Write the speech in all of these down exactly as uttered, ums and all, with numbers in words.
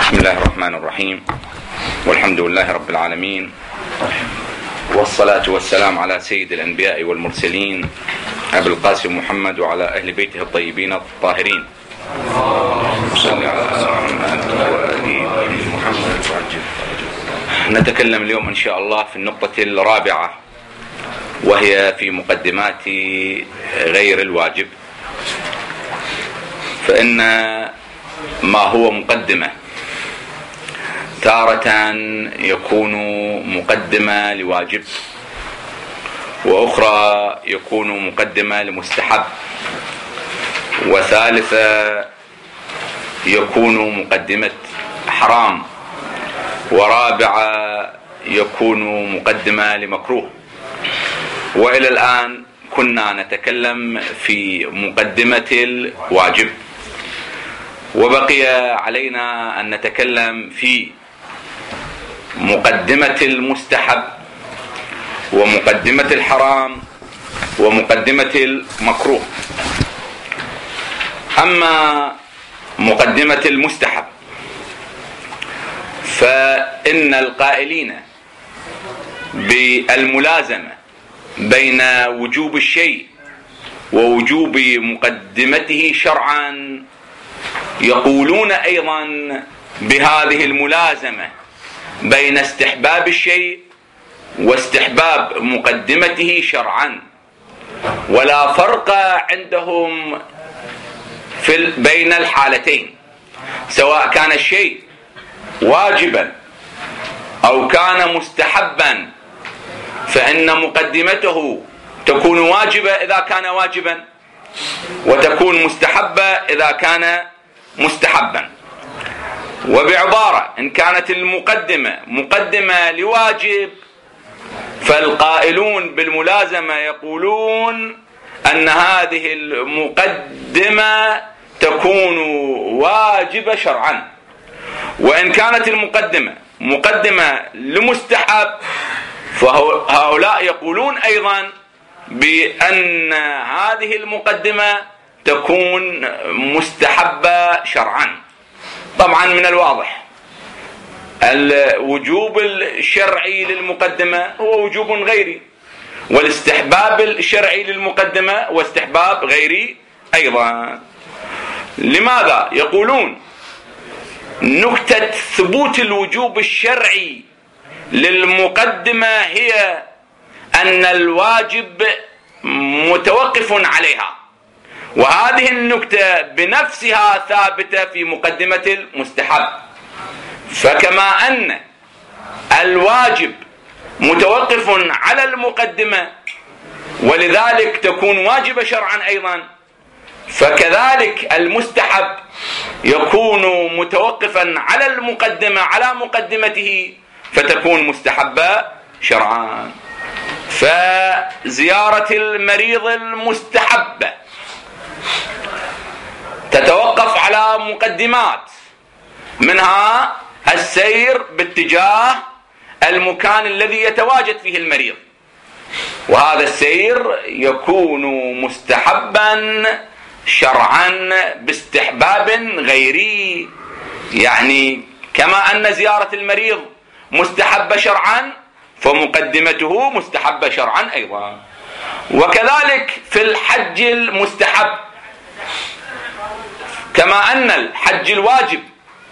بسم الله الرحمن الرحيم، والحمد لله رب العالمين، والصلاة والسلام على سيد الأنبياء والمرسلين أبي القاسم محمد وعلى أهل بيته الطيبين الطاهرين. صلى على محمد. نتكلم اليوم إن شاء الله في النقطة الرابعة، وهي في مقدمات غير الواجب. فإن ما هو مقدمة تارة يكون مقدمة لواجب، وأخرى يكون مقدمة لمستحب، وثالثة يكون مقدمة حرام، ورابعة يكون مقدمة لمكروه. وإلى الآن كنا نتكلم في مقدمة الواجب، وبقي علينا أن نتكلم في مقدمة المستحب، ومقدمة الحرام، ومقدمة المكروه. أما مقدمة المستحب فإن القائلين بالملازمة بين وجوب الشيء ووجوب مقدمته شرعا يقولون أيضا بهذه الملازمة بين استحباب الشيء واستحباب مقدمته شرعا، ولا فرق عندهم في بين الحالتين، سواء كان الشيء واجبا أو كان مستحبا، فإن مقدمته تكون واجبة إذا كان واجبا، وتكون مستحبة إذا كان مستحبا. وبعبارة، إن كانت المقدمة مقدمة لواجب فالقائلون بالملازمة يقولون أن هذه المقدمة تكون واجبة شرعا. وإن كانت المقدمة مقدمة لمستحب فهؤلاء يقولون أيضا بأن هذه المقدمة تكون مستحبة شرعا. طبعا من الواضح الوجوب الشرعي للمقدمة هو وجوب غيري، والاستحباب الشرعي للمقدمة هو استحباب غيري أيضا. لماذا؟ يقولون نكتة ثبوت الوجوب الشرعي للمقدمة هي أن الواجب متوقف عليها، وهذه النكتة بنفسها ثابتة في مقدمة المستحب. فكما أن الواجب متوقف على المقدمة ولذلك تكون واجبة شرعا أيضا، فكذلك المستحب يكون متوقفا على المقدمة على مقدمته فتكون مستحبة شرعا. فزيارة المريض المستحبة تتوقف على مقدمات، منها السير باتجاه المكان الذي يتواجد فيه المريض، وهذا السير يكون مستحبا شرعا باستحباب غيري. يعني كما أن زيارة المريض مستحبة شرعا فمقدمته مستحبة شرعا أيضا. وكذلك في الحج المستحب، كما أن الحج الواجب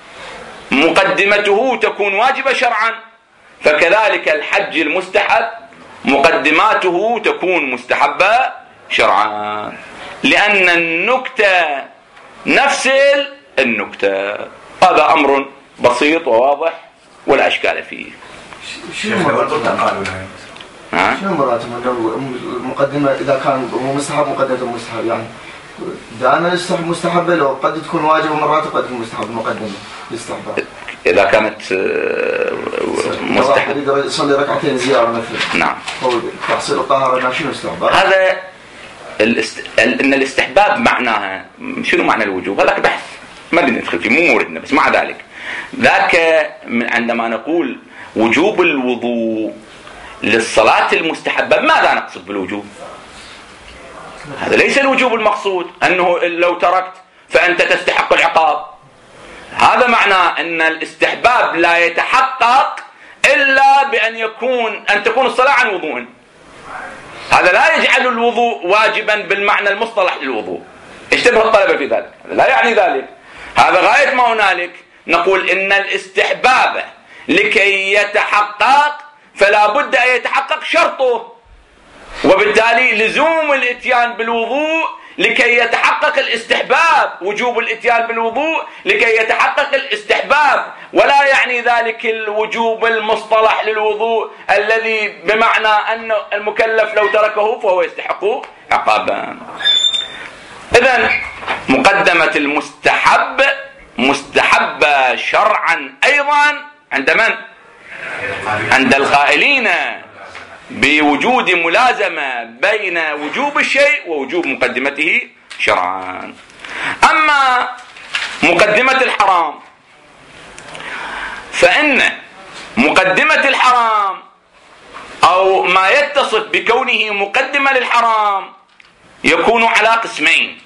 مقدمته تكون واجبة شرعا، فكذلك الحج المستحب مقدماته تكون مستحبة شرعا، لأن النكتة نفس النكتة. هذا أمر بسيط وواضح ولا أشكال فيه. شنو مراتب شنو مراتب المقدمة إذا كان مستحب مقدمة مستحب؟ يعني دائما مستحبة، لو قد تكون واجب ومرات قد تكون مستحب مقدمة الاستحباب. إذا كانت مستحب يصلي ركعتين زيارة مثلا، نعم، هو تحصيل الطهارة ما شنو استحباب؟ هذا الاست... ان الاستحباب معناها شنو معنى الوجوب؟ هذاك بحث ما بدنا ندخل فيه، مو موردنا. بس مع ذلك ذاك عندما نقول وجوب الوضوء للصلاة المستحبة ماذا نقصد بالوجوب؟ هذا ليس الوجوب المقصود أنه لو تركت فأنت تستحق العقاب، هذا معناه أن الاستحباب لا يتحقق إلا بأن يكون أن تكون الصلاة عن وضوء. هذا لا يجعل الوضوء واجبا بالمعنى المصطلح للوضوء. اشتبه الطلبة في ذلك، لا يعني ذلك. هذا غاية ما هنالك نقول إن الاستحباب لكي يتحقق فلا بد أن يتحقق شرطه، وبالتالي لزوم الاتيان بالوضوء لكي يتحقق الاستحباب، وجوب الاتيان بالوضوء لكي يتحقق الاستحباب، ولا يعني ذلك الوجوب المصطلح للوضوء الذي بمعنى أن المكلف لو تركه فهو يستحق عقابا. إذن مقدمة المستحب مستحبة شرعا أيضا عند من؟ عند القائلين بوجود ملازمة بين وجوب الشيء ووجوب مقدمته شرعا. أما مقدمة الحرام فإن مقدمة الحرام أو ما يتصف بكونه مقدمة للحرام يكون على قسمين.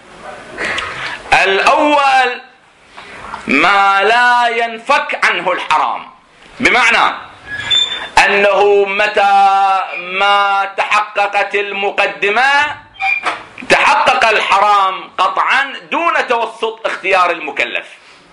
الأول ما لا ينفك عنه الحرام، بمعنى أنه متى ما تحققت المقدمة تحقق الحرام قطعا دون توسط اختيار المكلف،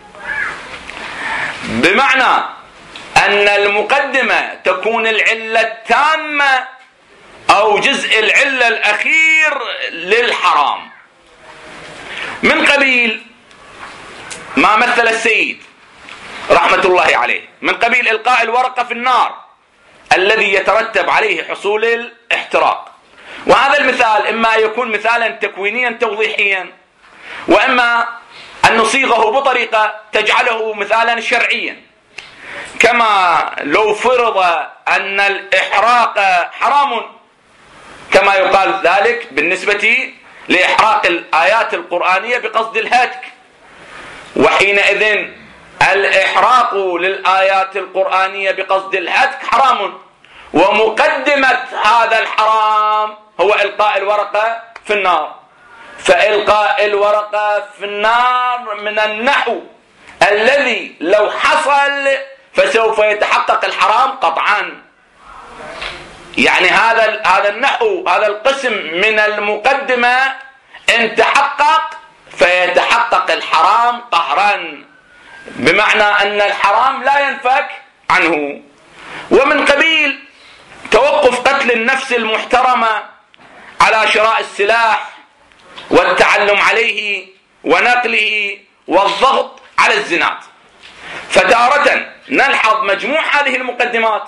بمعنى أن المقدمة تكون العلة التامة أو جزء العلة الأخير للحرام، من قبيل ما مثل السيد رحمة الله عليه من قبيل إلقاء الورقة في النار الذي يترتب عليه حصول الاحتراق. وهذا المثال إما يكون مثالا تكوينيا توضيحيا، وإما أن نصيغه بطريقة تجعله مثالا شرعيا، كما لو فرض أن الإحراق حرام كما يقال ذلك بالنسبة لإحراق الآيات القرآنية بقصد الهتك، وحينئذ الإحراق للآيات القرآنية بقصد الهتك حرام، ومقدمة هذا الحرام هو إلقاء الورقة في النار. فإلقاء الورقة في النار من النحو الذي لو حصل فسوف يتحقق الحرام قطعا. يعني هذا هذا النحو هذا القسم من المقدمة إن تحقق فيتحقق الحرام قهرا، بمعنى أن الحرام لا ينفك عنه. ومن قبيل توقف قتل النفس المحترمة على شراء السلاح والتعلم عليه ونقله والضغط على الزنا. فتارة نلحظ مجموع هذه المقدمات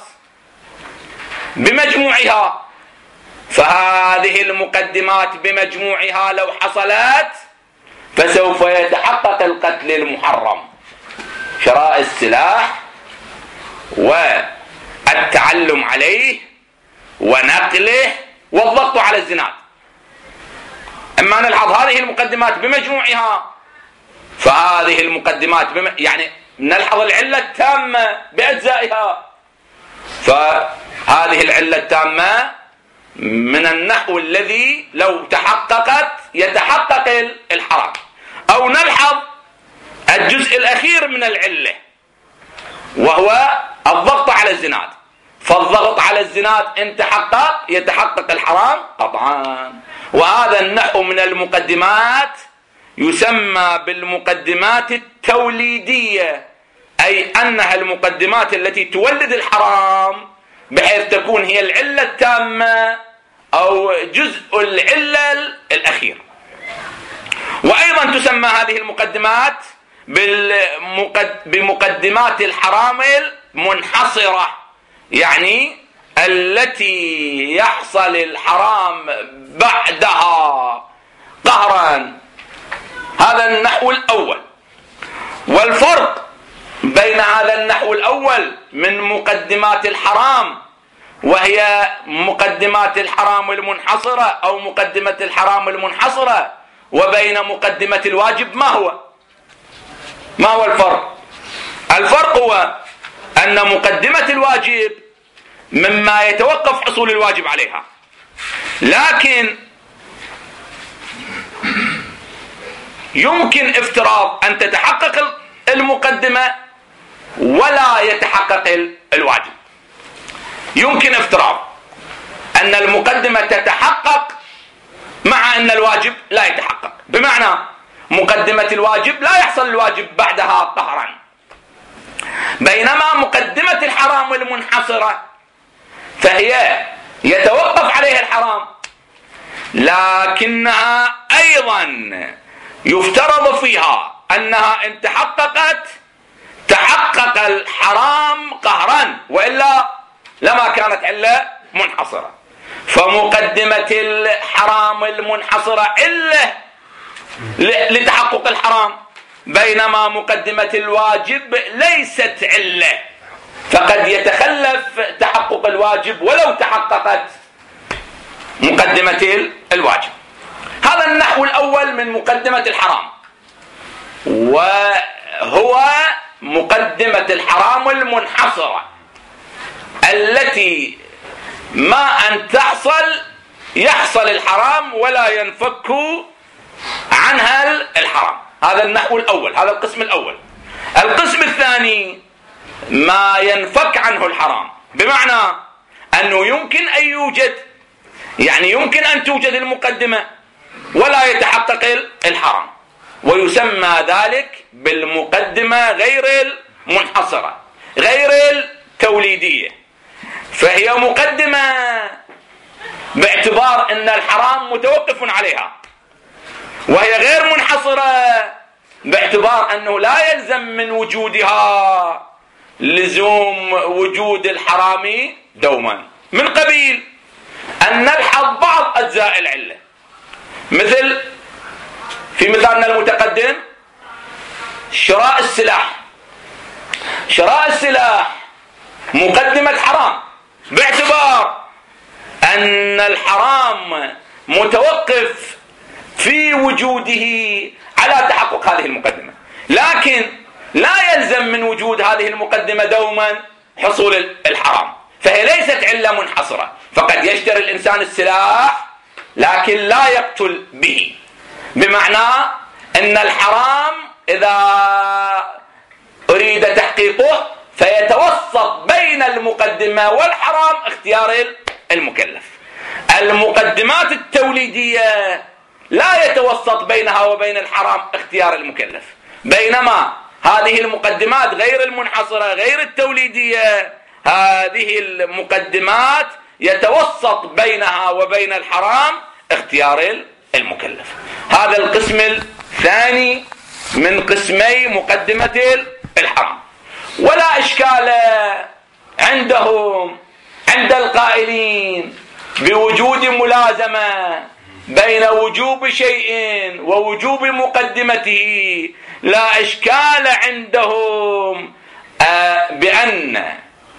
بمجموعها، فهذه المقدمات بمجموعها لو حصلت فسوف يتحقق القتل المحرم، شراء السلاح والتعلم عليه ونقله والضغط على الزنا. اما نلحظ هذه المقدمات بمجموعها فهذه المقدمات بم... يعني نلحظ العلة التامة بأجزائها، فهذه العلة التامة من النحو الذي لو تحققت يتحقق الحرام. أو نلحظ الجزء الأخير من العلة وهو الضغط على الزناد، فالضغط على الزناد إن تحقق يتحقق الحرام قطعا. وهذا النحو من المقدمات يسمى بالمقدمات التوليدية، أي أنها المقدمات التي تولد الحرام بحيث تكون هي العلة التامة أو جزء العلة الأخير. وأيضا تسمى هذه المقدمات بمقدمات الحرام المنحصرة، يعني التي يحصل الحرام بعدها قهرا. هذا النحو الأول. والفرق بين هذا النحو الأول من مقدمات الحرام وهي مقدمات الحرام المنحصرة أو مقدمة الحرام المنحصرة وبين مقدمة الواجب ما هو؟ ما هو الفرق؟ الفرق هو أن مقدمة الواجب مما يتوقف حصول الواجب عليها، لكن يمكن افتراض أن تتحقق المقدمة ولا يتحقق الواجب. يمكن افتراض أن المقدمة تتحقق مع أن الواجب لا يتحقق، بمعنى مقدمة الواجب لا يحصل الواجب بعدها قهرا، بينما مقدمة الحرام المنحصرة فهي يتوقف عليها الحرام، لكنها أيضا يفترض فيها أنها إن تحققت تحقق الحرام قهرا، وإلا لما كانت علة منحصرة. فمقدمة الحرام المنحصرة علة لتحقق الحرام، بينما مقدمة الواجب ليست علة، فقد يتخلف تحقق الواجب ولو تحققت مقدمة الواجب. هذا النحو الأول من مقدمة الحرام، وهو مقدمة الحرام المنحصرة التي ما أن تحصل يحصل الحرام ولا ينفك عنها الحرام. هذا النحو الأول، هذا القسم الأول. القسم الثاني ما ينفك عنه الحرام، بمعنى أنه يمكن أن يوجد، يعني يمكن أن توجد المقدمة ولا يتحقق الحرام، ويسمى ذلك بالمقدمة غير المنحصرة غير التوليدية. فهي مقدمة باعتبار أن الحرام متوقف عليها، وهي غير منحصرة باعتبار أنه لا يلزم من وجودها لزوم وجود الحرام دوما، من قبيل أن نلحظ بعض أجزاء العلة، مثل في مثالنا المتقدم شراء السلاح. شراء السلاح مقدمة حرام باعتبار أن الحرام متوقف في وجوده على تحقق هذه المقدمة، لكن لا يلزم من وجود هذه المقدمة دوما حصول الحرام، فهي ليست علة منحصرة. فقد يشتري الإنسان السلاح لكن لا يقتل به، بمعنى أن الحرام إذا أريد تحقيقه فيتوسط بين المقدمة والحرام اختيار المكلف. المقدمات التوليدية لا يتوسط بينها وبين الحرام اختيار المكلف، بينما هذه المقدمات غير المنحصرة غير التوليدية، هذه المقدمات يتوسط بينها وبين الحرام اختيار المكلف. هذا القسم الثاني من قسمي مقدمة الحرام. ولا إشكال عندهم عند القائلين بوجود ملازمة بين وجوب شيء ووجوب مقدمته، لا إشكال عندهم بأن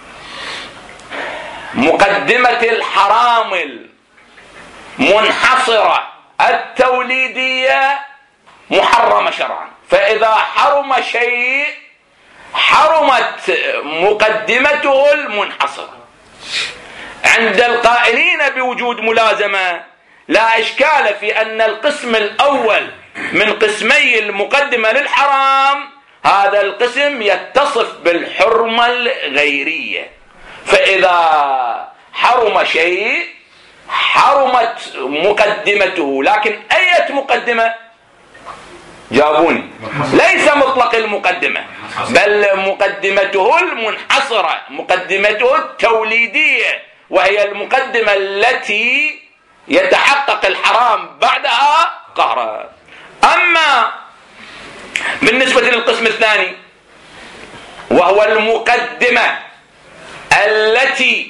مقدمة الحرام المنحصرة التوليدية محرمة شرعا، فإذا حرم شيء حرمت مقدمته المنحصرة. عند القائلين بوجود ملازمة لا إشكال في أن القسم الأول من قسمي المقدمة للحرام هذا القسم يتصف بالحرمة الغيرية، فإذا حرم شيء حرمت مقدمته. لكن أية مقدمة؟ جاوبوني. ليس مطلق المقدمة، بل مقدمته المنحصرة، مقدمته التوليدية، وهي المقدمة التي يتحقق الحرام بعدها قهرا. أما بالنسبة للقسم الثاني وهو المقدمة التي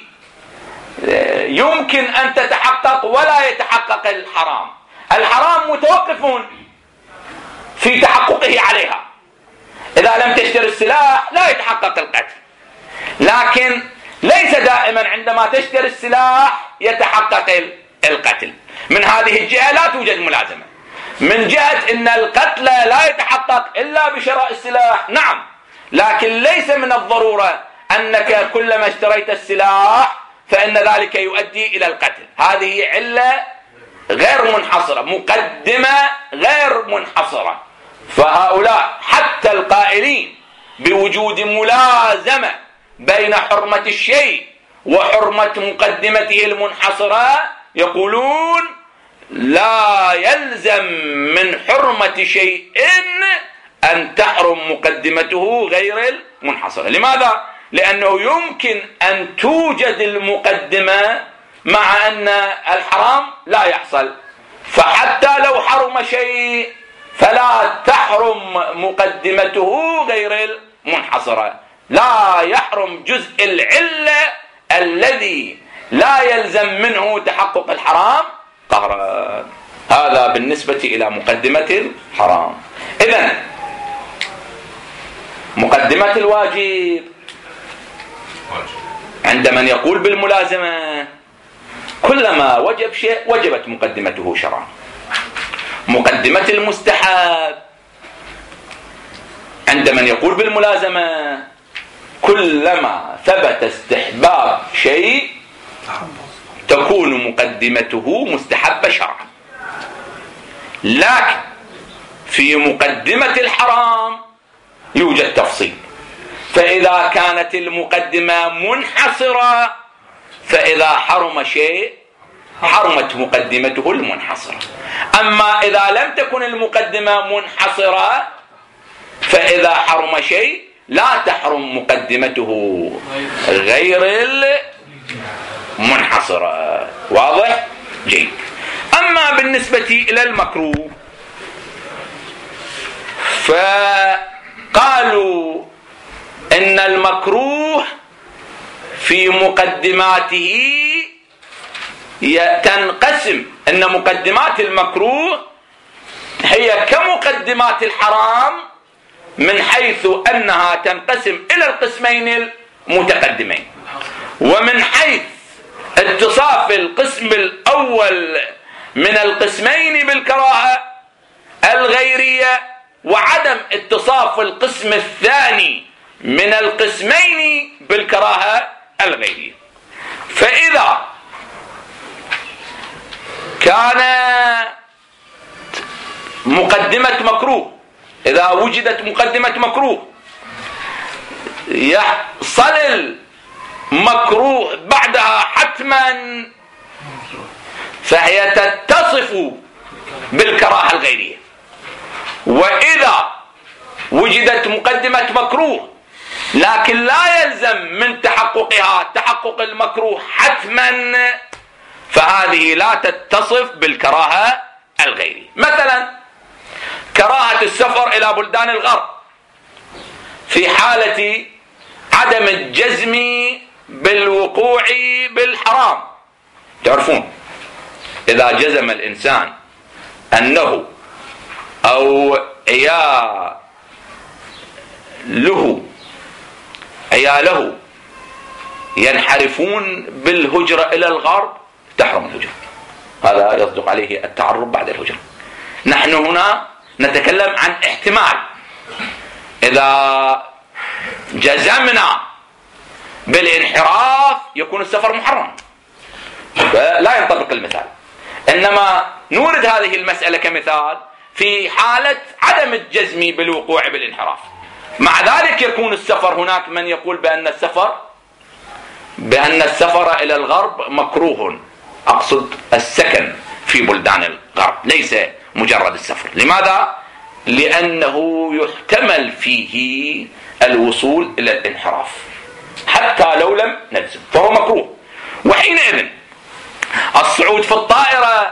يمكن أن تتحقق ولا يتحقق الحرام، الحرام متوقف في تحققه عليها. إذا لم تشتري السلاح لا يتحقق القتل، لكن ليس دائما عندما تشتري السلاح يتحقق القتل. من هذه الجهة لا توجد ملازمة. من جهة أن القتل لا يتحقق إلا بشراء السلاح، نعم، لكن ليس من الضرورة أنك كلما اشتريت السلاح فإن ذلك يؤدي إلى القتل. هذه علة غير منحصرة، مقدمة غير منحصرة، فهؤلاء حتى القائلين بوجود ملازمة بين حرمة الشيء وحرمة مقدمته المنحصرة يقولون لا يلزم من حرمة شيء أن تحرم مقدمته غير المنحصرة. لماذا؟ لأنه يمكن أن توجد المقدمة مع أن الحرام لا يحصل، فحتى لو حرم شيء فلا تحرم مقدمته غير المنحصرة، لا يحرم جزء العلة الذي لا يلزم منه تحقق الحرام قهرا. هذا بالنسبة إلى مقدمة الحرام. إذن مقدمة الواجب عند من يقول بالملازمة كلما وجب شيء وجبت مقدمته شرعا. مقدمة المستحب عند من يقول بالملازمة كلما ثبت استحباب شيء تكون مقدمته مستحبة شرعا. لكن في مقدمة الحرام يوجد تفصيل، فإذا كانت المقدمة منحصرة فإذا حرم شيء حرمت مقدمته المنحصرة. أما إذا لم تكن المقدمة منحصرة فإذا حرم شيء لا تحرم مقدمته غير المنحصرة. واضح؟ جيد. أما بالنسبة إلى المكروه فقالوا إن المكروه في مقدماته تنقسم، إن مقدمات المكروه هي كمقدمات الحرام من حيث أنها تنقسم إلى القسمين المتقدمين، ومن حيث اتصاف القسم الأول من القسمين بالكراهة الغيرية وعدم اتصاف القسم الثاني من القسمين بالكراهة الغيرية. فإذا كان مقدمة مكروه، إذا وجدت مقدمة مكروه يحصل المكروه بعدها حتما فهي تتصف بالكراهة الغيرية. وإذا وجدت مقدمة مكروه لكن لا يلزم من تحققها تحقق المكروه حتما فهذه لا تتصف بالكراهة الغيرية. مثلا كراهة السفر إلى بلدان الغرب في حالة عدم الجزم بالوقوع بالحرام. تعرفون إذا جزم الإنسان أنه أو عياله عياله ينحرفون بالهجرة إلى الغرب تحرم الهجرة، هذا يصدق عليه التعرب بعد الهجرة. نحن هنا نتكلم عن احتمال، إذا جزمنا بالانحراف يكون السفر محرم فلا ينطبق المثال، إنما نورد هذه المسألة كمثال في حالة عدم الجزم بالوقوع بالانحراف. مع ذلك يكون السفر، هناك من يقول بأن السفر بأن السفر إلى الغرب مكروه، أقصد السكن في بلدان الغرب ليس مجرد السفر. لماذا؟ لأنه يحتمل فيه الوصول إلى الانحراف حتى لو لم نجزم فهو مكروه. وحينئذ الصعود في الطائرة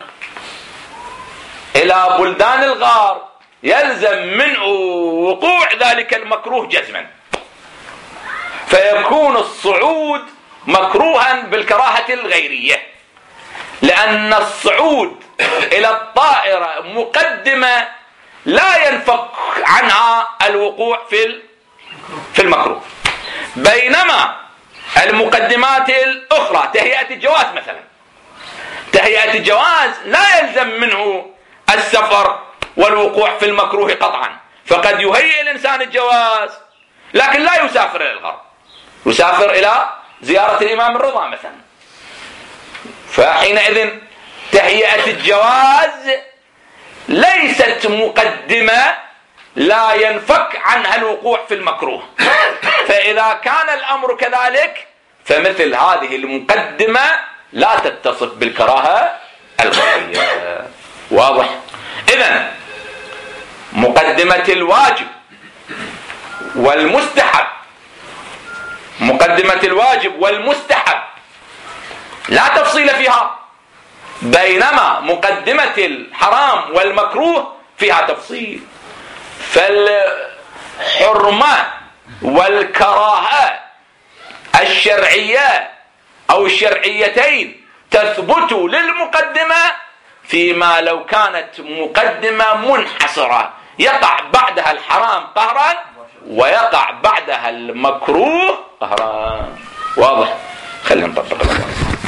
إلى بلدان الغرب يلزم منه وقوع ذلك المكروه جزما، فيكون الصعود مكروها بالكراهة الغيرية، لأن الصعود إلى الطائرة مقدمة لا ينفك عنها الوقوع في في المكروه. بينما المقدمات الأخرى تهيئة الجواز مثلا، تهيئة الجواز لا يلزم منه السفر والوقوع في المكروه قطعا، فقد يهيئ الإنسان الجواز لكن لا يسافر إلى الغرب، يسافر إلى زيارة الإمام الرضا مثلا. فحينئذ تهيئة الجواز ليست مقدمة لا ينفك عنها الوقوع في المكروه. فإذا كان الأمر كذلك فمثل هذه المقدمة لا تتصف بالكراهة الغيرية. واضح؟ إذن مقدمة الواجب والمستحب مقدمة الواجب والمستحب لا تفصيل فيها، بينما مقدمة الحرام والمكروه فيها تفصيل. فالحرمة والكراهة الشرعية أو الشرعيتين تثبت للمقدمة، فيما لو كانت مقدمة منحصرة يقع بعدها الحرام قهرا ويقع بعدها المكروه قهرا. واضح؟ خلينا نطبق الأمر.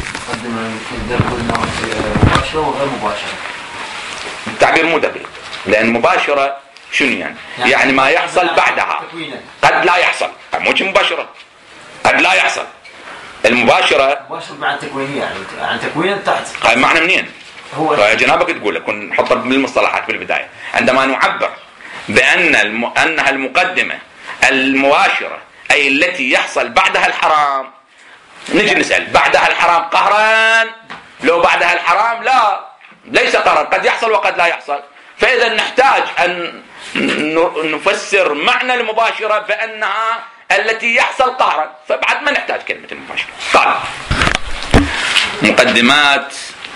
مباشرة وغير مباشرة. التعبير مو دقيق، لأن مباشرة شنو يعني؟ يعني, يعني ما يحصل بعدها قد لا يحصل، مو مباشرة قد لا يحصل. المباشرة مباشرة مع التكوينية، يعني عن تكوين تحت. هاي معنى منين؟ هو جنابك تقول لك نحط بالمصطلحات بالبداية. عندما نعبر بأن الم... أنها المقدمة المباشرة أي التي يحصل بعدها الحرام، نجي نسأل بعدها الحرام قهرا؟ لو بعدها الحرام لا ليس قهرا، قد يحصل وقد لا يحصل. فإذا نحتاج أن نفسر معنى المباشرة بأنها التي يحصل قهرا، فبعد ما نحتاج كلمة المباشرة. قال مقدمات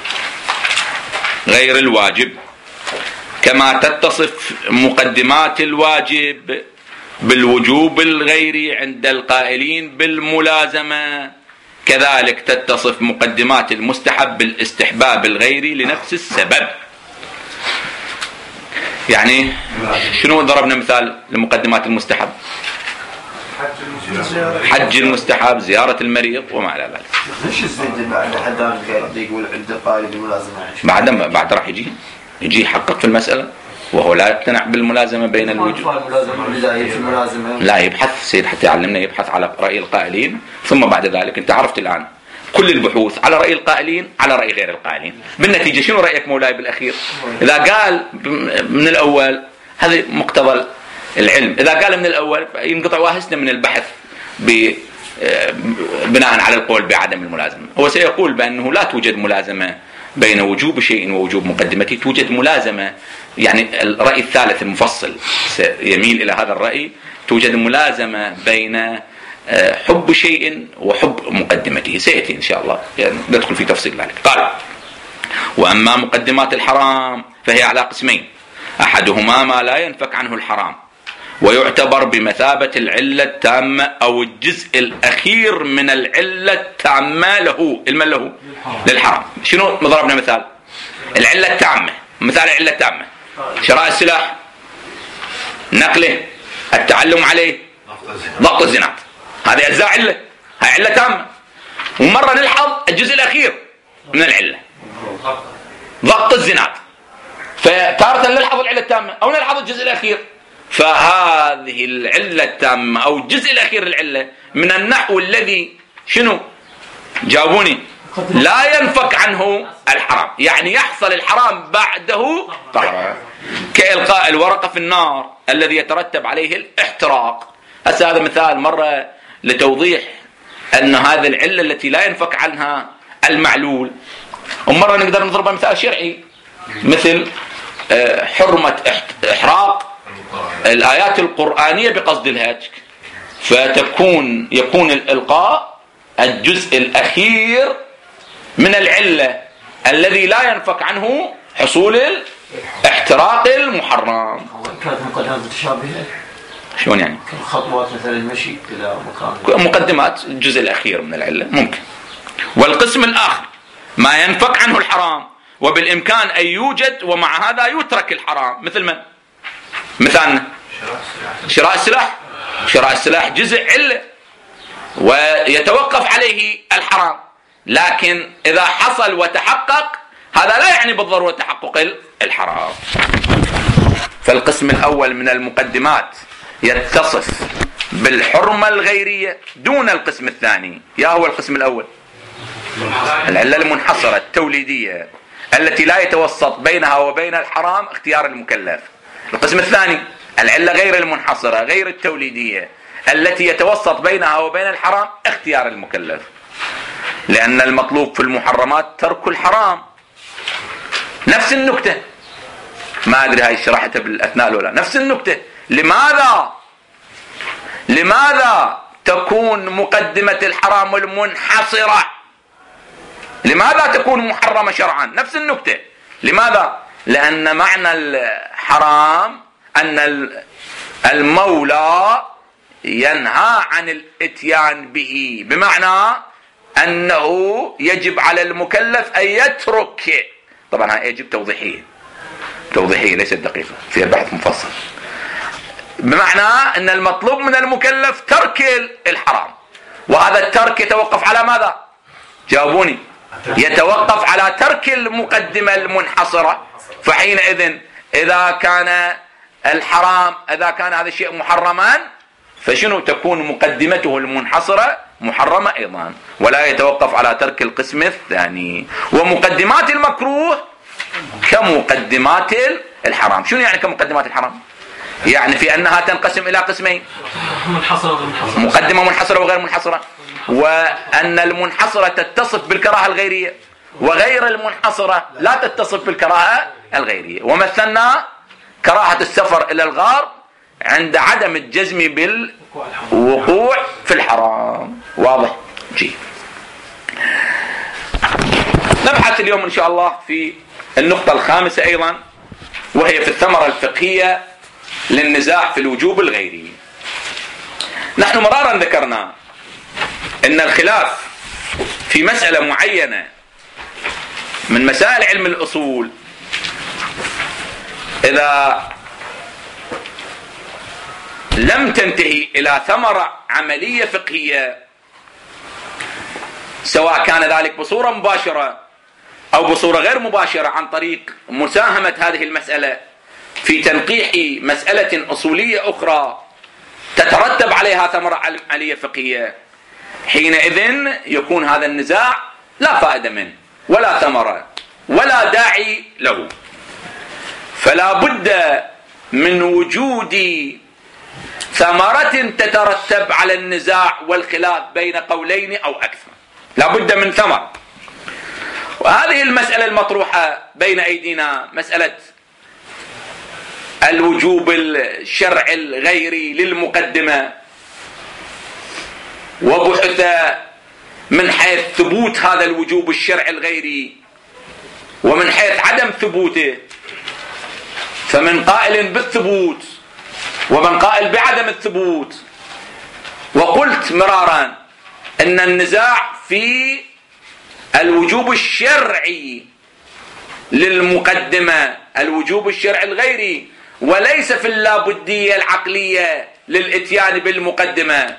غير الواجب كما تتصف مقدمات الواجب بالوجوب الغيري عند القائلين بالملازمة، كذلك تتصف مقدمات المستحب بالاستحباب الغيري لنفس السبب. يعني شنو ضربنا مثال لمقدمات المستحب؟ حج المستحب، زيارة المريض وما إلى ذلك. ليش الزين بعد حد يقول عند قائل بالملازمة؟ بعد بعد راح يجي يجي يحقق في المسألة، وهو لا يقتنع بالملازمة بين الوجوب. لا يبحث سيد حتى يعلمنا، يبحث على رأي القائلين، ثم بعد ذلك انت عرفت الآن كل البحوث على رأي القائلين على رأي غير القائلين. بالنتيجة شنو رأيك مولاي بالأخير؟ إذا قال من الأول هذا مقتضى العلم، إذا قال من الأول ينقطع واهسنا من البحث بناء على القول بعدم الملازمة. هو سيقول بأنه لا توجد ملازمة بين وجوب شيء ووجوب مقدمته، توجد ملازمة، يعني الرأي الثالث المفصل يميل إلى هذا الرأي، توجد ملازمة بين حب شيء وحب مقدمته. سيأتي إن شاء الله يعني ندخل في تفصيل ذلك. قال وأما مقدمات الحرام فهي على قسمين، أحدهما ما لا ينفك عنه الحرام ويعتبر بمثابة العلة التامة أو الجزء الأخير من العلة التامة له المن له للحرام. شنو ضربنا مثال العلة التامة؟ مثال العلة التامة شراء السلاح، نقله، التعلم عليه، ضبط الزنات، هذه أجزاء علة، هاي علة تامة. ومرة نلحظ الجزء الأخير من العلة ضبط الزنات، فتارة نلحظ العلة التامة أو نلحظ الجزء الأخير. فهذه العلة التامة أو الجزء الأخير للعلة من النحو الذي شنو جاوبوني لا ينفك عنه الحرام، يعني يحصل الحرام بعده طهرة، كإلقاء الورقة في النار الذي يترتب عليه الاحتراق. هسه هذا مثال مرة لتوضيح أن هذه العلة التي لا ينفك عنها المعلول. ومرة نقدر نضربها مثال شرعي مثل حرمة إحراق الآيات القرآنية بقصد الهتك، فتكون يكون الإلقاء الجزء الأخير من العلة الذي لا ينفك عنه حصول الاحتراق المحرم. كانت مقدمات متشابهة شلون يعني؟ خطوات مثل المشي إلى مكان، مقدمات الجزء الأخير من العلة ممكن. والقسم الآخر ما ينفك عنه الحرام وبالإمكان أن يوجد ومع هذا يترك الحرام، مثل من؟ مثالنا شراء السلاح. شراء السلاح جزء علة ويتوقف عليه الحرام، لكن إذا حصل وتحقق هذا لا يعني بالضرورة تحقق الحرام. فالقسم الأول من المقدمات يتصف بالحرمة الغيرية دون القسم الثاني. يا هو القسم الأول العلة المنحصرة التوليدية التي لا يتوسط بينها وبين الحرام اختيار المكلف. القسم الثاني العلة غير المنحصرة غير التوليدية التي يتوسط بينها وبين الحرام اختيار المكلف، لأن المطلوب في المحرمات ترك الحرام. نفس النكتة، ما أدري هاي شرحتها بالأثناء ولا نفس النكتة. لماذا لماذا تكون مقدمة الحرام المنحصرة لماذا تكون محرمة شرعا؟ نفس النكتة. لماذا؟ لأن معنى الحرام أن المولى ينهى عن الاتيان به، بمعنى أنه يجب على المكلف أن يترك. طبعا يجب توضيحية توضيحية ليست دقيقة، فيها بحث مفصل. بمعنى أن المطلوب من المكلف ترك الحرام، وهذا الترك يتوقف على ماذا؟ جاوبوني. يتوقف على ترك المقدمة المنحصرة. فحينئذ إذا كان الحرام إذا كان هذا الشيء محرما فشنو تكون مقدمته المنحصرة محرمة أيضا، ولا يتوقف على ترك القسم الثاني. ومقدمات المكروه كمقدمات الحرام. شنو يعني كمقدمات الحرام؟ يعني في أنها تنقسم إلى قسمين، مقدمة منحصرة وغير منحصرة، وأن المنحصرة تتصف بالكراهة الغيرية وغير المنحصرة لا تتصف بالكراهة الغيرية. ومثلنا كراهة السفر إلى الغار عند عدم الجزم بالوقوع في الحرام. واضح؟ جيد. نبحث اليوم إن شاء الله في النقطة الخامسة أيضا، وهي في الثمرة الفقهية للنزاع في الوجوب الغيري. نحن مرارا ذكرنا أن الخلاف في مسألة معينة من مسائل علم الأصول إذا لم تنتهي إلى ثمرة عملية فقهية، سواء كان ذلك بصورة مباشرة أو بصورة غير مباشرة عن طريق مساهمة هذه المسألة في تنقيح مسألة أصولية أخرى تترتب عليها ثمرة عملية فقهية، حينئذ يكون هذا النزاع لا فائدة منه ولا ثمرة ولا داعي له. فلا بد من وجود ثمرة تترتب على النزاع والخلاف بين قولين أو أكثر، لا بد من ثمرة. وهذه المسألة المطروحة بين أيدينا مسألة الوجوب الشرعي الغيري للمقدمة، وبحث من حيث ثبوت هذا الوجوب الشرعي الغيري ومن حيث عدم ثبوته، فمن قائل بالثبوت ومن قائل بعدم الثبوت. وقلت مرارا أن النزاع في الوجوب الشرعي للمقدمة، الوجوب الشرعي الغيري، وليس في اللابدية العقلية للإتيان بالمقدمة.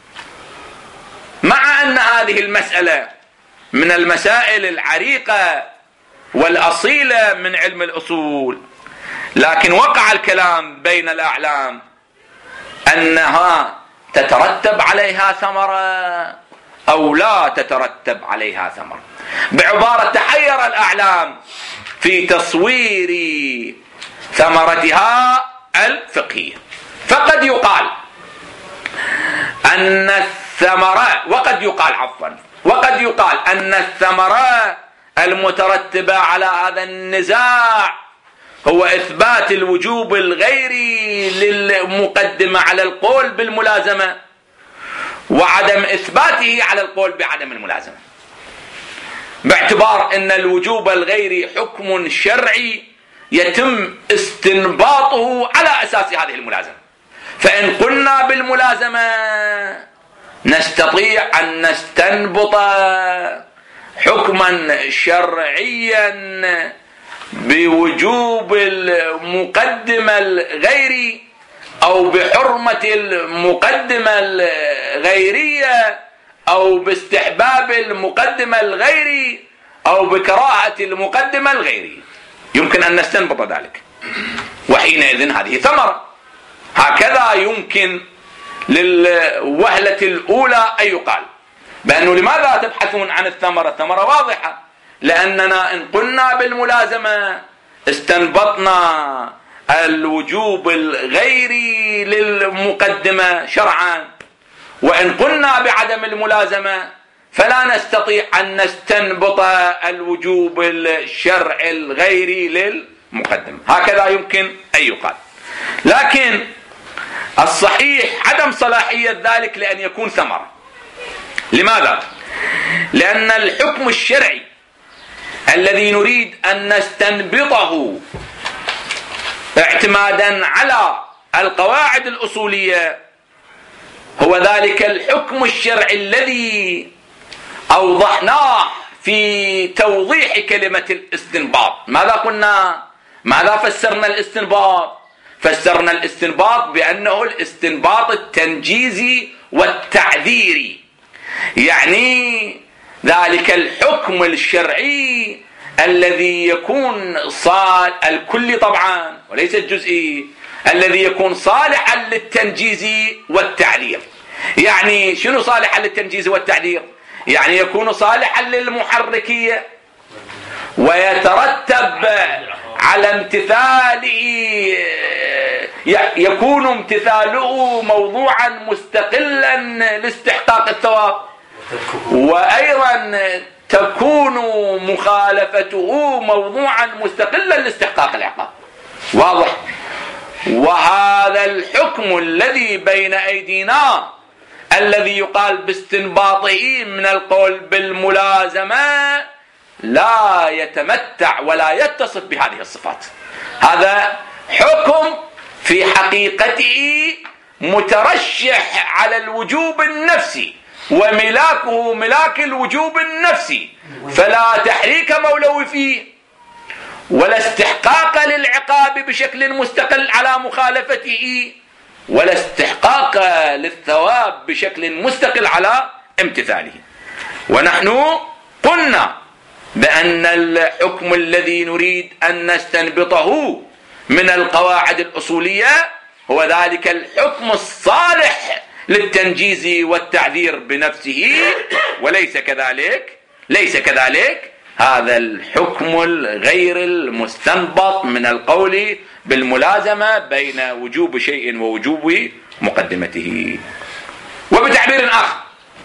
مع أن هذه المسألة من المسائل العريقة والأصيلة من علم الأصول، لكن وقع الكلام بين الأعلام أنها تترتب عليها ثمرة أو لا تترتب عليها ثمرة. بعبارة تحير الأعلام في تصوير ثمرتها الفقهية. فقد يقال أن الثمرة وقد يقال عفوا وقد يقال أن الثمرة المترتبة على هذا النزاع هو إثبات الوجوب الغيري للمقدمة على القول بالملازمة، وعدم إثباته على القول بعدم الملازمة، باعتبار أن الوجوب الغيري حكم شرعي يتم استنباطه على أساس هذه الملازمة. فإن قلنا بالملازمة نستطيع أن نستنبط حكما شرعيا بوجوب المقدمة الغيري أو بحرمة المقدمة الغيرية أو باستحباب المقدمة الغيري أو بكراهة المقدمة الغيرية، يمكن أن نستنبط ذلك، وحينئذ هذه ثمرة. هكذا يمكن للوهلة الأولى أن يقال بأنه لماذا تبحثون عن الثمرة؟ الثمرة واضحة، لأننا إن قلنا بالملازمة استنبطنا الوجوب الغيري للمقدمة شرعا، وإن قلنا بعدم الملازمة فلا نستطيع أن نستنبط الوجوب الشرعي الغيري للمقدمة. هكذا يمكن أن يقال. لكن الصحيح عدم صلاحية ذلك لأن يكون ثمرة. لماذا؟ لأن الحكم الشرعي الذي نريد أن نستنبطه اعتمادا على القواعد الأصولية هو ذلك الحكم الشرعي الذي أوضحناه في توضيح كلمة الاستنباط. ماذا قلنا؟ ماذا فسرنا الاستنباط؟ فسرنا الاستنباط بأنه الاستنباط التنجيزي والتعذيري، يعني ذلك الحكم الشرعي الذي يكون صال الكلي طبعا وليس الجزئي، الذي يكون صالحا للتنجيز والتعذير. يعني شنو صالحا للتنجيز والتعذير؟ يعني يكون صالحا للمحركية ويترتب على امتثاله، يكون امتثاله موضوعا مستقلا لاستحقاق الثواب، وأيضا تكون مخالفته موضوعا مستقلا لاستحقاق العقاب. واضح؟ وهذا الحكم الذي بين أيدينا الذي يقال باستنباطه من القول بالملازمة لا يتمتع ولا يتصف بهذه الصفات. هذا حكم في حقيقته مترشح على الوجوب النفسي، وملاكه ملاك الوجوب النفسي، فلا تحريك مولوي فيه ولا استحقاق للعقاب بشكل مستقل على مخالفته، ولا استحقاق للثواب بشكل مستقل على امتثاله. ونحن قلنا بأن الحكم الذي نريد أن نستنبطه من القواعد الأصولية هو ذلك الحكم الصالح للتنجيز والتعذير بنفسه، وليس كذلك ليس كذلك هذا الحكم الغير المستنبط من القول بالملازمة بين وجوب شيء ووجوب مقدمته. وبتعبير آخر،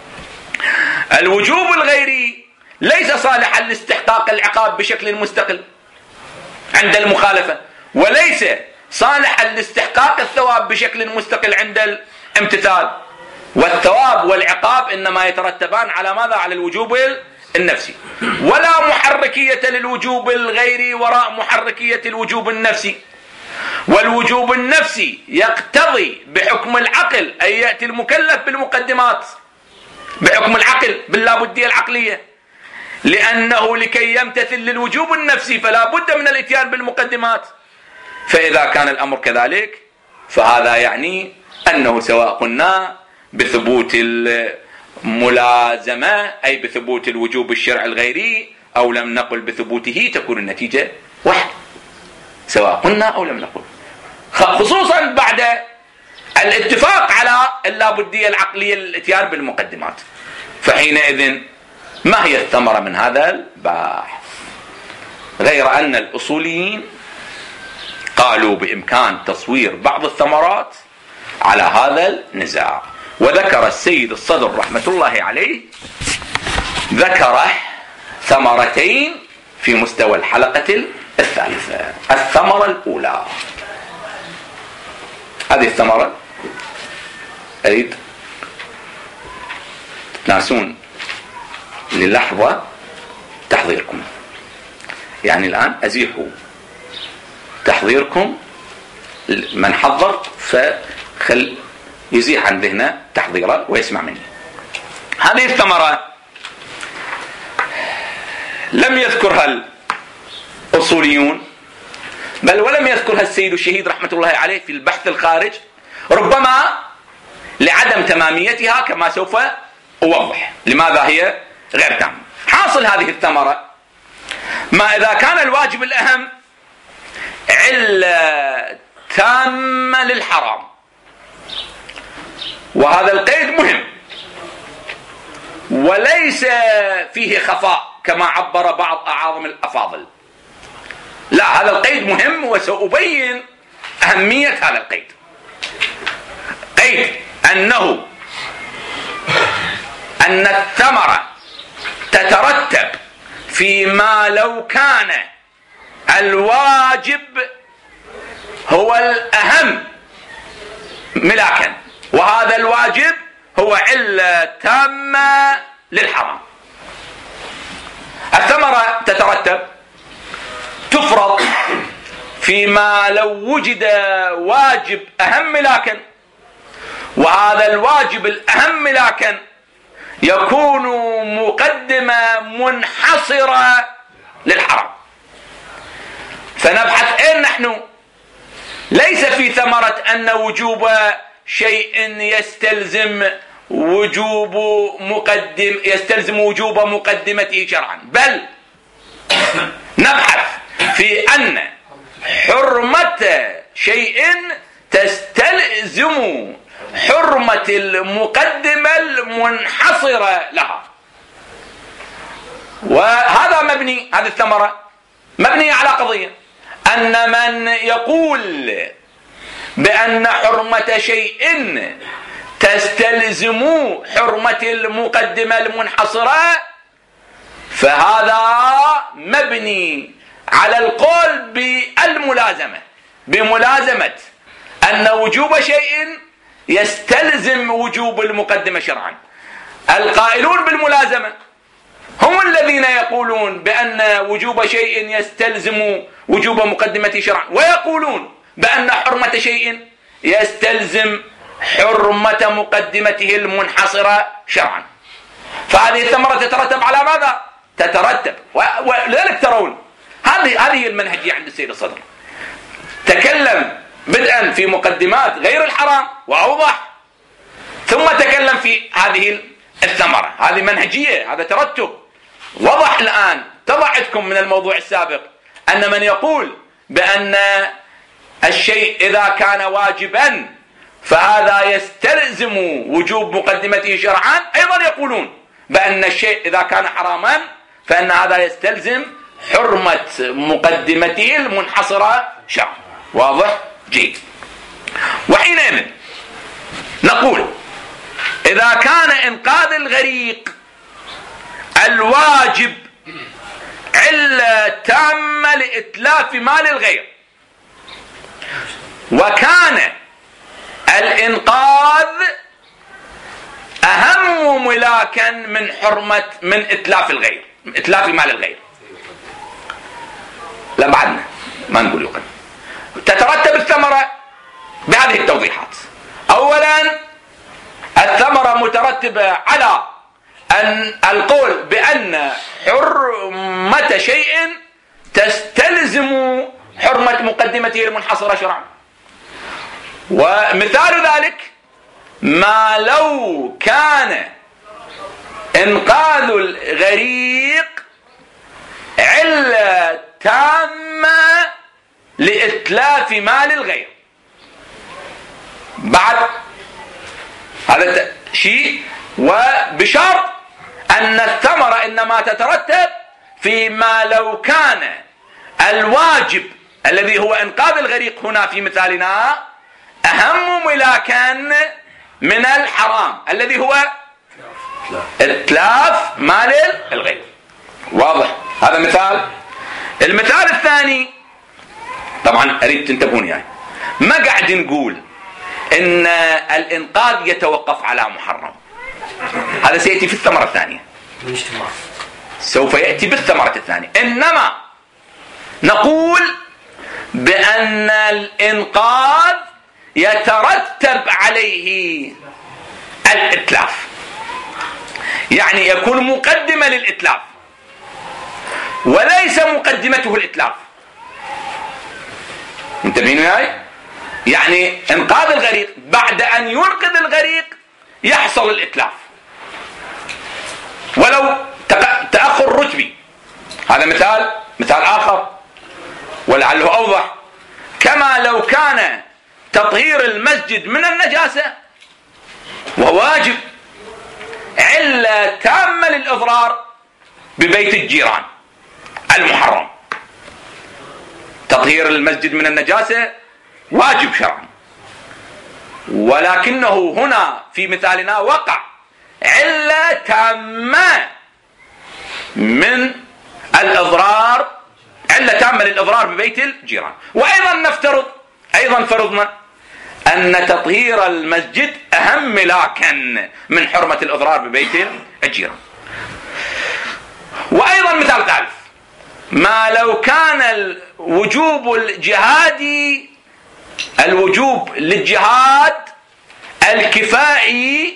الوجوب الغيري ليس صالحا لاستحقاق العقاب بشكل مستقل عند المخالفة، وليس صالحا لاستحقاق الثواب بشكل مستقل عند الامتثال. والثواب والعقاب إنما يترتبان على ماذا؟ على الوجوب النفسي، ولا محركية للوجوب الغيري وراء محركية الوجوب النفسي. والوجوب النفسي يقتضي بحكم العقل أن يأتي المكلف بالمقدمات، بحكم العقل باللابدية العقلية، لأنه لكي يمتثل للوجوب النفسي فلا بد من الاتيان بالمقدمات. فإذا كان الأمر كذلك فهذا يعني أنه سواء قلنا بثبوت الملازمة أي بثبوت الوجوب الشرعي الغيري أو لم نقل بثبوته تكون النتيجة واحدة، سواء قلنا أو لم نقل، خصوصا بعد الاتفاق على اللابدية العقلية للاتيان بالمقدمات. فحينئذ ما هي الثمرة من هذا البحث؟ غير أن الأصوليين قالوا بإمكان تصوير بعض الثمرات على هذا النزاع. وذكر السيد الصدر رحمة الله عليه ذكر ثمرتين في مستوى الحلقة الثالثة. الثمرة الأولى، هذه الثمرة أريد تناسون للحظة تحضيركم، يعني الآن أزيحوا تحضيركم، من حضر فخل يزيح عن ذهنه تحضيره ويسمع مني. هذه الثمرة لم يذكرها الأصوليون، بل ولم يذكرها السيد الشهيد رحمة الله عليه في البحث الخارج، ربما لعدم تماميتها كما سوف أوضح لماذا هي غير تامة. حاصل هذه الثمرة، ما إذا كان الواجب الأهم علة تامة للحرام، وهذا القيد مهم وليس فيه خفاء كما عبر بعض أعاظم الأفاضل. لا، هذا القيد مهم وسأبين أهمية هذا القيد. قيد أنه أن الثمرة تترتب فيما لو كان الواجب هو الأهم ملاكا، وهذا الواجب هو علة تامة للحرام. الثمرة تترتب تفرض فيما لو وجد واجب أهم ملاكا، وهذا الواجب الأهم ملاكا يكون مقدمة منحصرة للحرام. فنبحث أين نحن؟ ليس في ثمرة أن وجوب شيء يستلزم وجوب مقدم يستلزم وجوب مقدمته شرعا، بل نبحث في أن حرمة شيء تستلزم حرمة المقدمة المنحصرة لها. وهذا مبني، هذه الثمرة مبنية على قضية أن من يقول بأن حرمة شيء تستلزم حرمة المقدمة المنحصرة فهذا مبني على القول بالملازمة، بملازمة أن وجوب شيء يستلزم وجوب المقدمة شرعا. القائلون بالملازمة هم الذين يقولون بأن وجوب شيء يستلزم وجوب مقدمته شرعا، ويقولون بأن حرمة شيء يستلزم حرمة مقدمته المنحصرة شرعا. فهذه الثمرة تترتب على ماذا؟ تترتب، ولذلك ترون هذه هذه المنهجية عند السيد الصدر. تكلم بدءا في مقدمات غير الحرام وأوضح، ثم تكلم في هذه الثمرة. هذه منهجية، هذا ترتب وضح. الآن تضعتكم من الموضوع السابق أن من يقول بأن الشيء إذا كان واجبا فهذا يستلزم وجوب مقدمته شرعا، أيضا يقولون بأن الشيء إذا كان حراما فإن هذا يستلزم حرمة مقدمته المنحصرة شرعا. واضح؟ جيد. وحينئذ نقول إذا كان إنقاذ الغريق الواجب علة تامة لإتلاف مال الغير، وكان الإنقاذ أهم ملاكا من حرمة من إتلاف الغير، إتلاف مال الغير، لا بعدنا ما نقول يقل. تترتب الثمرة بهذه التوضيحات. أولا الثمرة مترتبة على أن القول بأن حرمة شيء تستلزم حرمة مقدمته المنحصرة شرعا. ومثال ذلك ما لو كان إنقاذ الغريق علة تامة لإتلاف مال الغير. بعد هذا شيء، وبشرط أن الثمرة إنما تترتب فيما لو كان الواجب الذي هو إنقاذ الغريق هنا في مثالنا أهم ملاكا من الحرام الذي هو إتلاف مال الغير. واضح؟ هذا مثال. المثال الثاني طبعا أريد تنتبهون يعني ما قاعد نقول إن الإنقاذ يتوقف على محرم، هذا سيأتي في الثمرة الثانية، سوف يأتي بالثمرة الثانية. إنما نقول بأن الإنقاذ يترتب عليه الإتلاف، يعني يكون مقدمة للإتلاف وليس مقدمته الإتلاف. انتبهين معي؟ يعني إنقاذ الغريق بعد أن ينقذ الغريق يحصل الإتلاف ولو تأخر رتبي. هذا مثال مثال آخر ولعله أوضح. كما لو كان تطهير المسجد من النجاسة وواجب علة تامة للإضرار، ببيت الجيران المحرم. تطهير المسجد من النجاسة واجب شرعا، ولكنه هنا في مثالنا وقع علة تامة من الإضرار، علة تامة للإضرار ببيت الجيران. وأيضا نفترض، أيضا فرضنا أن تطهير المسجد أهم ملاكا من حرمة الإضرار ببيت الجيران. وأيضا مثال ثالث، ما لو كان الوجوب الجهادي، الوجوب للجهاد الكفائي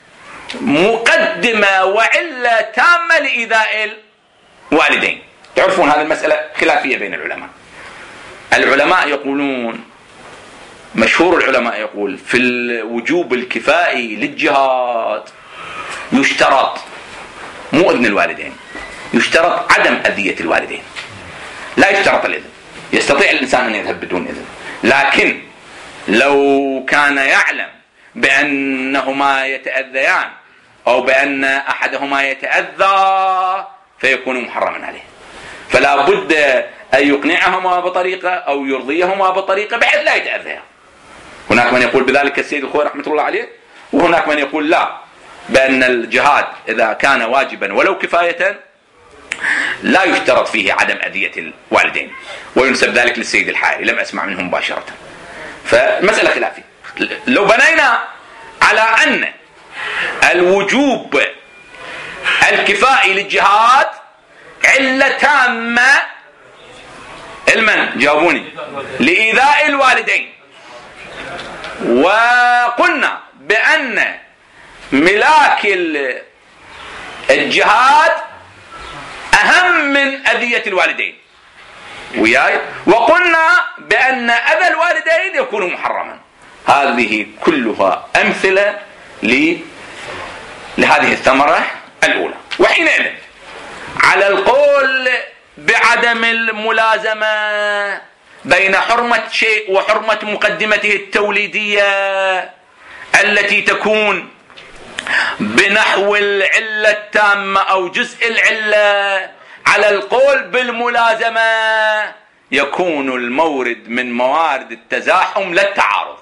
مقدمة وعلة تامة لإيذاء الوالدين. تعرفون هذه المسألة خلافية بين العلماء. العلماء يقولون، مشهور العلماء يقول في الوجوب الكفائي للجهاد يشترط مو إذن الوالدين، يشترط عدم أذية الوالدين، لا يشترط الإذن. يستطيع الإنسان أن يذهب بدون إذن، لكن لو كان يعلم بأنهما يتأذيان أو بأن أحدهما يتأذى فيكون محرما عليه، فلا بد أن يقنعهما بطريقة أو يرضيهما بطريقة بحيث لا يتأذيان. هناك من يقول بذلك السيد الخوي رحمة الله عليه، وهناك من يقول لا، بأن الجهاد إذا كان واجبا ولو كفاية لا يشترط فيه عدم أذية الوالدين، وينسب ذلك للسيد الحائري، لم أسمع منهم مباشرة. فالمسألة خلافية. لو بنينا على أن الوجوب الكفائي للجهاد علة تامة، المن جاوبوني، لإيذاء الوالدين، وقلنا بأن ملاك الجهاد أهم من أذية الوالدين وياي، وقلنا بأن أذى الوالدين يكون محرما. هذه كلها أمثلة لهذه الثمرة الأولى. وحينئذ على القول بعدم الملازمة بين حرمة شيء وحرمة مقدمته التوليدية التي تكون بنحو العلة التامة أو جزء العلة، على القول بالملازمة يكون المورد من موارد التزاحم للتعارض.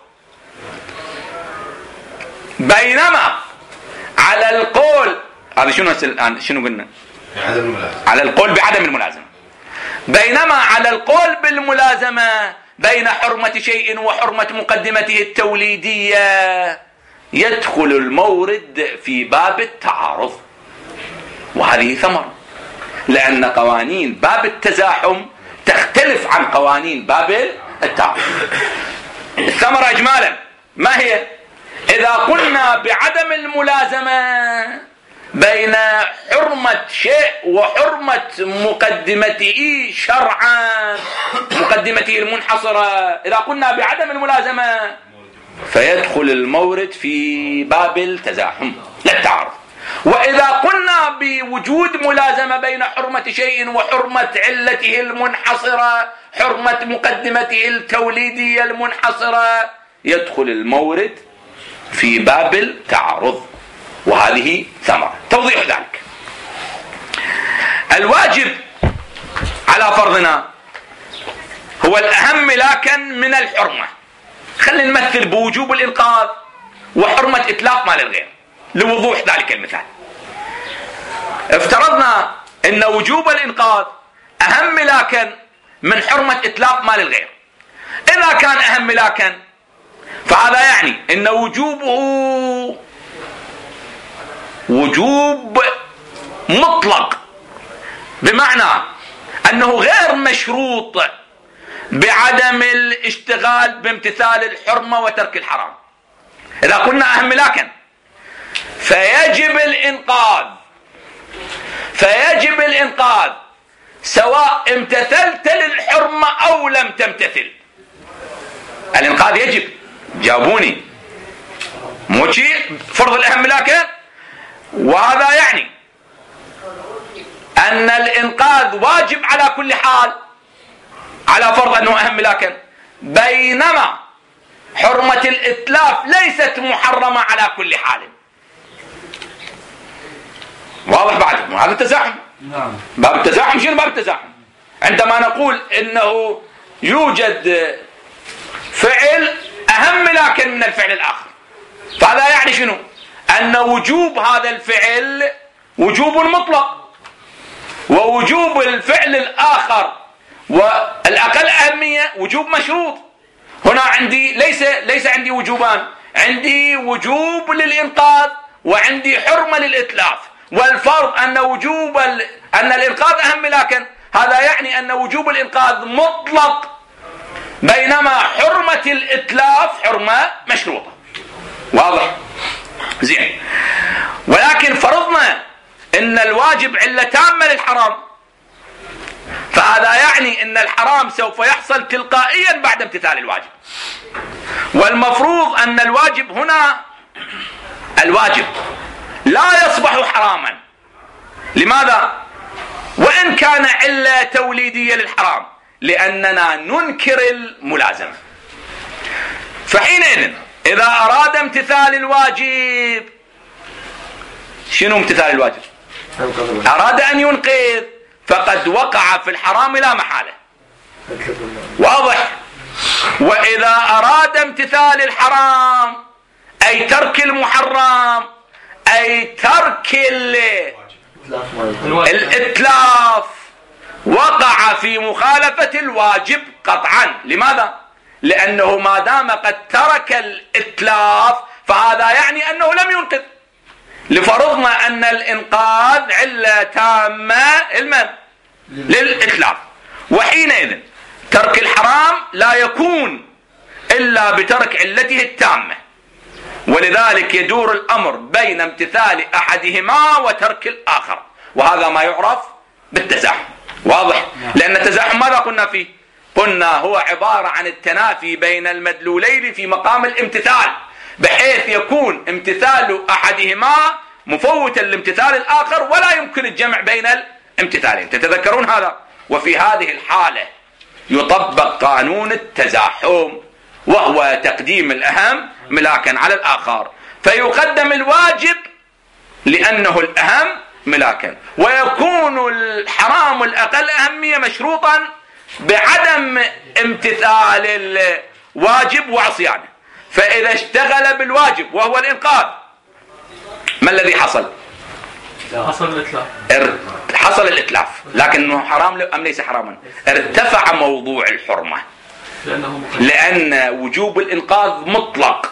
بينما على القول هذا شنو الآن شنو قلنا؟ عدم الملازمة. على القول بعدم الملازمة. بينما على القول بالملازمة بين حرمة شيء وحرمة مقدمته التوليدية يدخل المورد في باب التعارض، وهذه ثمرة، لأن قوانين باب التزاحم تختلف عن قوانين باب التعارض. الثمرة إجمالا ما هي؟ إذا قلنا بعدم الملازمة بين حرمة شيء وحرمة مقدمته شرعا، مقدمته المنحصرة، إذا قلنا بعدم الملازمة فيدخل المورد في باب التزاحم لا التعارض. وإذا قلنا بوجود ملازمة بين حرمة شيء وحرمة علته المنحصرة، حرمة مقدمته التوليدية المنحصرة، يدخل المورد في باب التعارض، وهذه ثمرة. توضيح ذلك: الواجب على فرضنا هو الأهم ملاكا من الحرمة. خلينا نمثل بوجوب الإنقاذ وحرمة إتلاف مال الغير لوضوح ذلك المثال. افترضنا أن وجوب الإنقاذ أهم ملاكا من حرمة إتلاف مال الغير. إذا كان أهم ملاكا فهذا يعني أن وجوبه وجوب مطلق، بمعنى أنه غير مشروط بعدم الاشتغال بامتثال الحرمة وترك الحرام. إذا قلنا أهم ملاكا فيجب الإنقاذ، فيجب الإنقاذ سواء امتثلت للحرمة أو لم تمتثل. الإنقاذ يجب، جاوبوني، مو شيء فرض الأهم ملاكا. وهذا يعني أن الإنقاذ واجب على كل حال على فرض أنه أهم ملاكا، بينما حرمة الإتلاف ليست محرمة على كل حال. واضح بعد؟ هذا التزاحم. نعم. باب التزاحم. شنو باب التزاحم؟ عندما نقول انه يوجد فعل اهم لكن من الفعل الاخر، فهذا يعني شنو؟ ان وجوب هذا الفعل وجوب مطلق، ووجوب الفعل الاخر والاقل اهميه وجوب مشروط. هنا عندي ليس ليس عندي وجوبان، عندي وجوب للإنقاذ وعندي حرمة للإتلاف، والفرض أن وجوب ال... أن الإنقاذ أهم، لكن هذا يعني أن وجوب الإنقاذ مطلق، بينما حرمة الإتلاف حرمة مشروطة. واضح؟ زين. ولكن فرضنا أن الواجب علة تامة للحرام، فهذا يعني أن الحرام سوف يحصل تلقائيا بعد امتثال الواجب، والمفروض أن الواجب هنا الواجب لا يصبح حراما. لماذا؟ وإن كان علة توليدية للحرام، لأننا ننكر الملازمة. فحينئذ إذا أراد امتثال الواجب، شنو امتثال الواجب؟ أراد أن ينقذ، فقد وقع في الحرام لا محالة. واضح؟ وإذا أراد امتثال الحرام أي ترك المحرم أي ترك الإتلاف، وقع في مخالفة الواجب قطعا. لماذا؟ لأنه ما دام قد ترك الإتلاف فهذا يعني أنه لم ينقذ. لفرضنا أن الإنقاذ علة تامة للإتلاف، وحينئذ ترك الحرام لا يكون إلا بترك علته التامة، ولذلك يدور الأمر بين امتثال أحدهما وترك الآخر، وهذا ما يعرف بالتزاحم. واضح؟ لأن التزاحم ماذا قلنا فيه؟ قلنا هو عبارة عن التنافي بين المدلولين في مقام الامتثال، بحيث يكون امتثال أحدهما مفوتا لامتثال الآخر ولا يمكن الجمع بين الامتثالين. تتذكرون هذا؟ وفي هذه الحالة يطبق قانون التزاحم، وهو تقديم الأهم ملاكا على الآخر، فيقدم الواجب لأنه الأهم ملاكا، ويكون الحرام الأقل أهمية مشروطا بعدم امتثال الواجب وعصيانه. فإذا اشتغل بالواجب وهو الإنقاذ، ما الذي حصل؟ حصل الإتلاف. حصل الإتلاف، لكنه حرام أم ليس حراما؟ ارتفع موضوع الحرمة، لأن وجوب الإنقاذ مطلق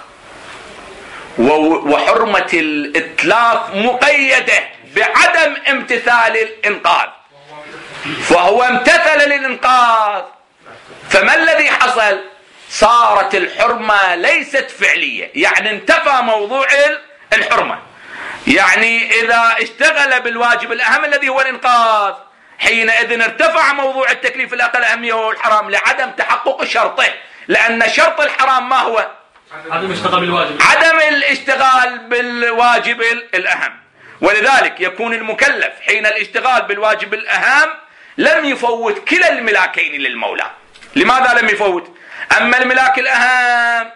وحرمة الإتلاف مقيدة بعدم امتثال الإنقاذ، فهو امتثل للإنقاذ، فما الذي حصل؟ صارت الحرمة ليست فعلية، يعني انتفى موضوع الحرمة. يعني إذا اشتغل بالواجب الأهم الذي هو الإنقاذ، حينئذ ارتفع موضوع التكليف الأقل أهمية وهو الحرام لعدم تحقق شرطه، لأن شرط الحرام ما هو؟ عدم الاشتغال بالواجب، عدم الاشتغال بالواجب الأهم. ولذلك يكون المكلف حين الاشتغال بالواجب الأهم لم يفوت كلا الملاكين للمولى. لماذا لم يفوت؟ أما الملاك الأهم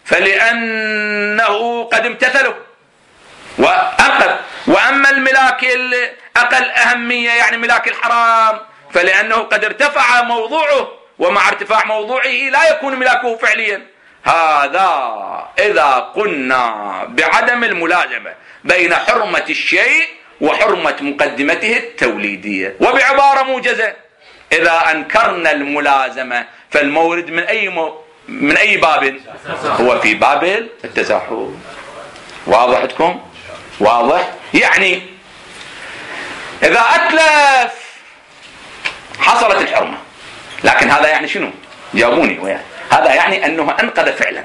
فلأنه قد امتثله وأنقذ، وأما الملاك الأقل أهمية يعني ملاك الحرام فلأنه قد ارتفع موضوعه، ومع ارتفاع موضوعه لا يكون ملاكه فعليا. هذا إذا قلنا بعدم الملازمة بين حرمة الشيء وحرمة مقدمته التوليدية. وبعبارة موجزة، إذا أنكرنا الملازمة فالمورد من أي مو من أي باب؟ هو في باب التزاحم. واضح عندكم؟ واضح؟ يعني إذا أتلف حصلت الحرمة، لكن هذا يعني شنو؟ جاوبوني وياه. هذا يعني أنه أنقذ فعلا،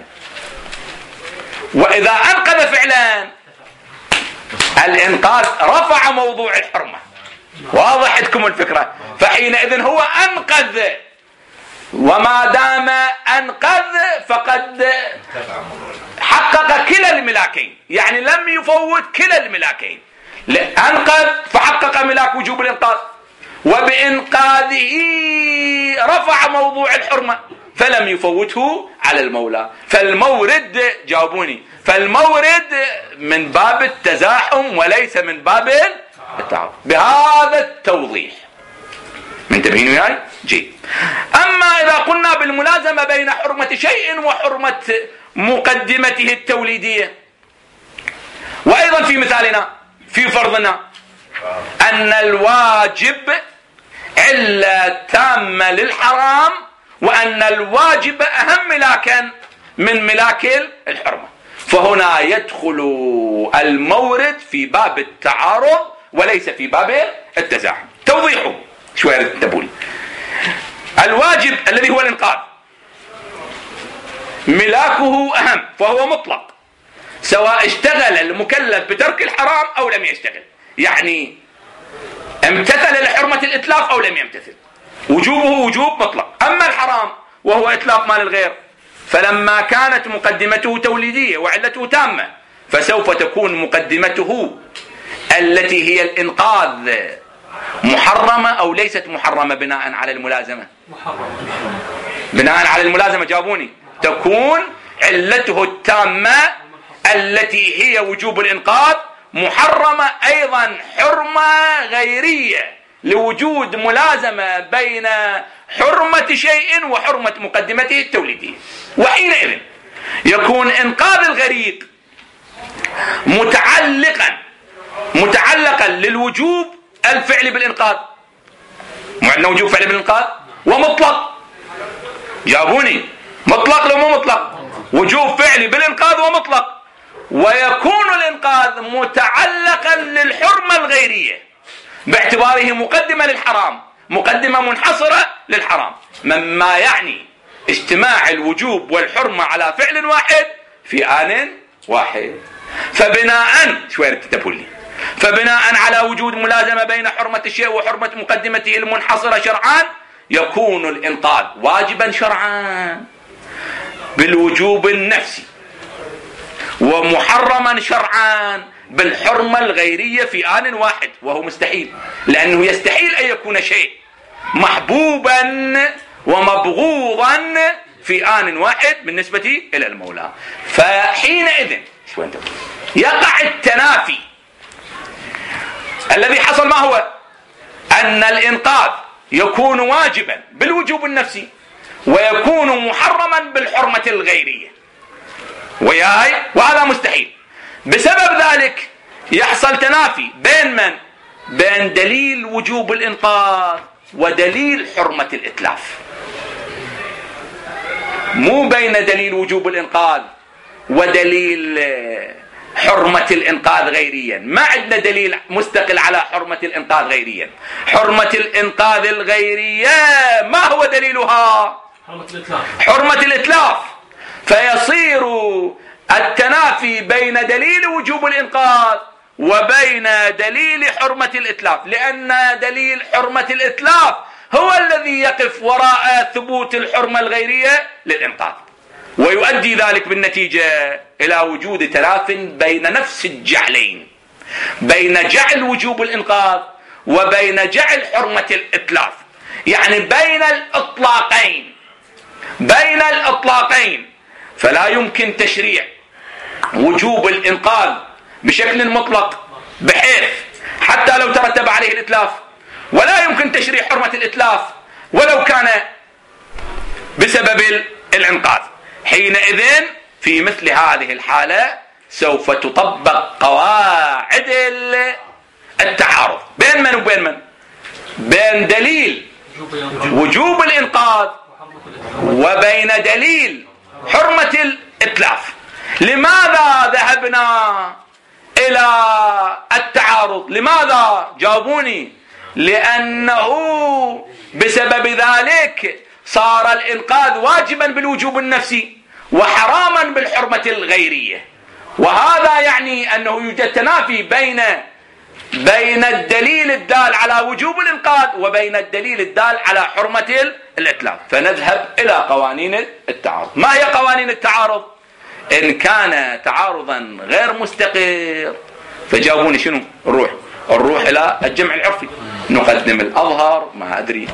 وإذا أنقذ فعلا الإنقاذ رفع موضوع الحرمة. واضح عندكم الفكرة؟ فحينئذ هو أنقذ، وما دام أنقذ فقد حقق كلا الملاكين، يعني لم يفوت كلا الملاكين. أنقذ فحقق ملاك وجوب الإنقاذ، وبإنقاذه رفع موضوع الحرمة فلم يفوته على المولى. فالمورد، جاوبوني، فالمورد من باب التزاحم وليس من باب التعارض بهذا التوضيح. منتبهين وياي؟ جيد. أما إذا قلنا بالملازمة بين حرمة شيء وحرمة مقدمته التوليدية، وأيضا في مثالنا في فرضنا أن الواجب علة تامة للحرام، وأن الواجب أهم ملاكا من ملاك الحرمة، فهنا يدخل المورد في باب التعارض وليس في باب التزاحم. توضيحه شوية تبولي. الواجب الذي هو الإنقاذ ملاكه أهم، فهو مطلق سواء اشتغل المكلف بترك الحرام أو لم يشتغل، يعني امتثل لحرمة الإتلاف أو لم يمتثل، وجوبه وجوب مطلق. أما الحرام وهو إتلاف مال الغير، فلما كانت مقدمته توليدية وعلته تامة، فسوف تكون مقدمته التي هي الإنقاذ محرمة أو ليست محرمة بناء على الملازمة؟ محرمة. بناء على الملازمة جابوني. تكون علته التامة التي هي وجوب الإنقاذ محرمة أيضا حرمة غيرية لوجود ملازمة بين حرمة شيء وحرمة مقدمته التوليدية. وحينئذ يكون إنقاذ الغريق متعلقا متعلقا للوجوب الفعل بالإنقاذ، معنا وجوب فعل بالإنقاذ ومطلق. جابوني مطلق لو مو مطلق؟ وجوب فعل بالإنقاذ ومطلق. ويكون الإنقاذ متعلقا للحرمة الغيرية باعتباره مقدمة للحرام، مقدمة منحصرة للحرام، مما يعني اجتماع الوجوب والحرمة على فعل واحد في آن واحد. فبناء شوية تتبولي فبناء على وجود ملازمة بين حرمة الشيء وحرمة مقدمته المنحصرة شرعا، يكون الإنقاذ واجبا شرعا بالوجوب النفسي، ومحرما شرعا بالحرمة الغيرية في آن واحد، وهو مستحيل، لأنه يستحيل أن يكون شيء محبوبا ومبغوضا في آن واحد بالنسبة إلى المولى. فحينئذ يقع التنافي الذي حصل. ما هو؟ أن الإنقاذ يكون واجبا بالوجوب النفسي ويكون محرما بالحرمة الغيرية، وياي وهذا مستحيل. بسبب ذلك يحصل تنافي بين من؟ بين دليل وجوب الإنقاذ ودليل حرمة الإتلاف، مو بين دليل وجوب الإنقاذ ودليل حرمة الإنقاذ غيريا. ما عندنا دليل مستقل على حرمة الإنقاذ غيريا. حرمة الإنقاذ الغيرية ما هو دليلها؟ حرمة الإتلاف. حرمة الإتلاف. فيصير التنافي بين دليل وجوب الإنقاذ وبين دليل حرمة الإتلاف، لأن دليل حرمة الإتلاف هو الذي يقف وراء ثبوت الحرمة الغيرية للإنقاذ، ويؤدي ذلك بالنتيجة إلى وجود تلاف بين نفس الجعلين، بين جعل وجوب الإنقاذ وبين جعل حرمة الإتلاف، يعني بين الإطلاقين بين الإطلاقين. فلا يمكن تشريع وجوب الإنقاذ بشكل مطلق بحيث حتى لو ترتب عليه الإتلاف، ولا يمكن تشريع حرمة الإتلاف ولو كان بسبب الإنقاذ. حينئذ في مثل هذه الحالة سوف تطبق قواعد التعارض بين من وبين من؟ بين دليل وجوب الإنقاذ وبين دليل حرمة الإتلاف. لماذا ذهبنا إلى التعارض؟ لماذا؟ جاوبوني. لأنه بسبب ذلك صار الإنقاذ واجبا بالوجوب النفسي وحراما بالحرمة الغيرية، وهذا يعني أنه يوجد تنافي بين بين الدليل الدال على وجوب الإنقاذ وبين الدليل الدال على حرمة الإتلاف. فنذهب إلى قوانين التعارض. ما هي قوانين التعارض؟ إن كان تعارضا غير مستقر فجاوبوني شنو؟ الروح الروح إلى الجمع العرفي، نقدم الأظهر ما أدري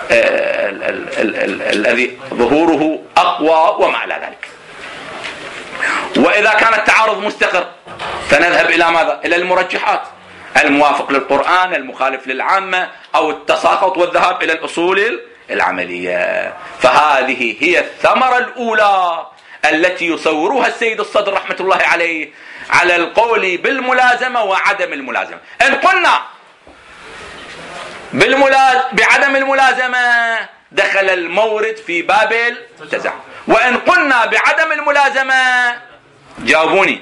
الذي ظهوره أقوى وما على ذلك. وإذا كان التعارض مستقر فنذهب إلى ماذا؟ إلى المرجحات. الموافق للقرآن، المخالف للعامة، أو التساقط والذهاب إلى الأصول العملية. فهذه هي الثمرة الأولى التي يصورها السيد الصدر رحمة الله عليه على القول بالملازمة وعدم الملازمة. إن قلنا بالملاز... بعدم الملازمة دخل المورد في باب التزاحم، وإن قلنا بعدم الملازمة جاوبوني،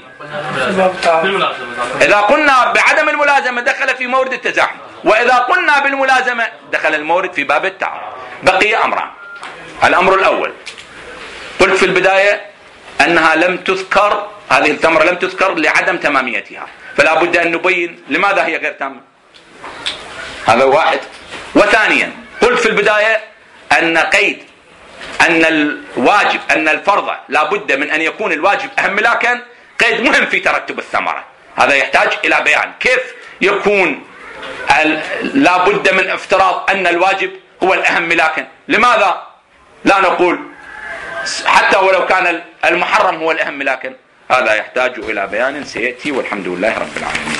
إذا قلنا بعدم الملازمة دخل في مورد التزاحم، وإذا قلنا بالملازمة دخل المورد في باب التعارض. بقي أمران. الأمر الأول، قلت في البداية أنها لم تذكر، هذه الثمرة لم تذكر لعدم تماميتها، فلا بد أن نبين لماذا هي غير تامة. هذا واحد. وثانيا قلت في البداية أن قيد أن الواجب أن الفرض لا بد من أن يكون الواجب أهم ملاكا قيد مهم في ترتب الثمرة. هذا يحتاج إلى بيان كيف يكون لا بد من افتراض أن الواجب هو الأهم ملاكا. لماذا لا نقول حتى ولو كان المحرم هو الأهم ملاكا؟ هذا يحتاج إلى بيان سيأتي، والحمد لله رب العالمين.